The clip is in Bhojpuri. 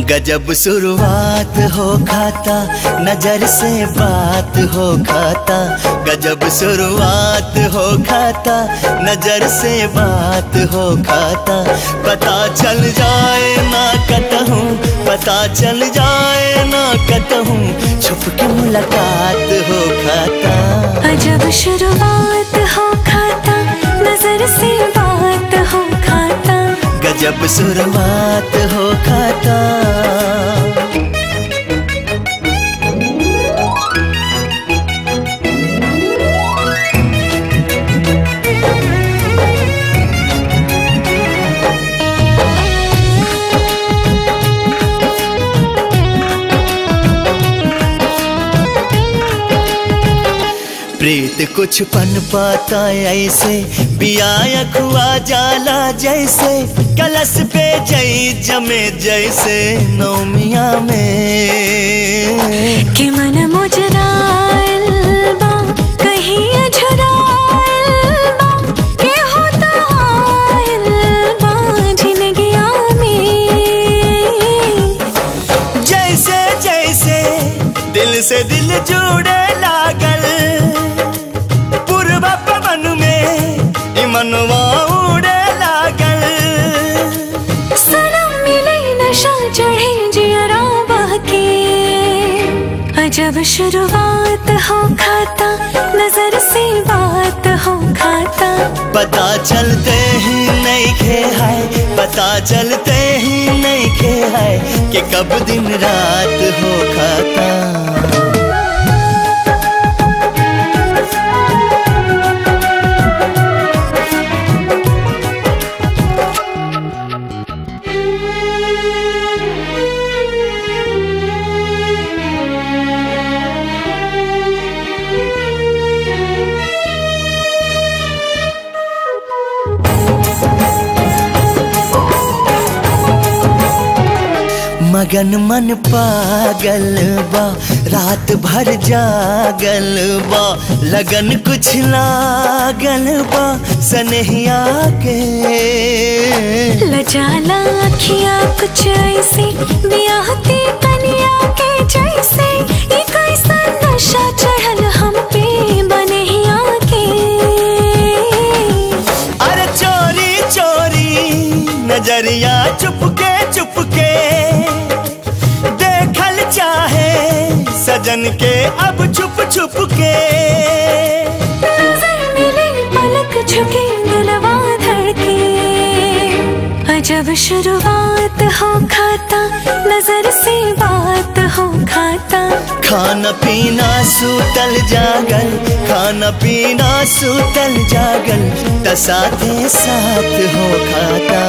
गजब शुरुआत हो खाता, नजर से बात हो खाता। गजब शुरुआत हो खाता, नजर से बात हो खाता। पता चल जाए ना कतहूँ, पता चल जाए ना कतहूँ, छुप के मुलाकात हो खाता। अजब शुरुआत हो खाता, नजर से बात हो खाता। गजब शुरुआत हो खाता। प्रीत कुछ पन पाता ऐसे, बिया खुआ जाला जैसे। कलश पे जई जमे जैसे नौमिया में। कि मन मुजराइल बा, कहीं अझराइल बा, के होता आइल बा जिंदगिया में। जैसे जैसे दिल से दिल जुड़े लागल, मनवा उड़े लागल। सनम मिले नशा चढ़े जियरा बहके। अजब शुरुआत हो खाता, नजर से बात हो खाता। पता चलते ही नहीं खे है, पता चलते ही नहीं खे है, कि कब दिन रात हो खाता। मगन मन पागल बा, रात भर जागल बा। लगन कुछ लागल बा सनहिया के। लजाला अखियाँ कुछ ऐसी, बियाहती कनिया के जैसे। ये कैसा नशा चढ़ल हम पे बनहिया के। अरे चोरी चोरी नजरिया चुपके चुपके चाहे सजन के अब छुप छुप के। नजर मिले पलक झुके दिलवा धड़के। अजब शुरुआत हो खाता, नजर से बात हो खाता। खाना पीना सूतल जागल, खाना पीना सूतल जागल, त साथे साथ हो खाता।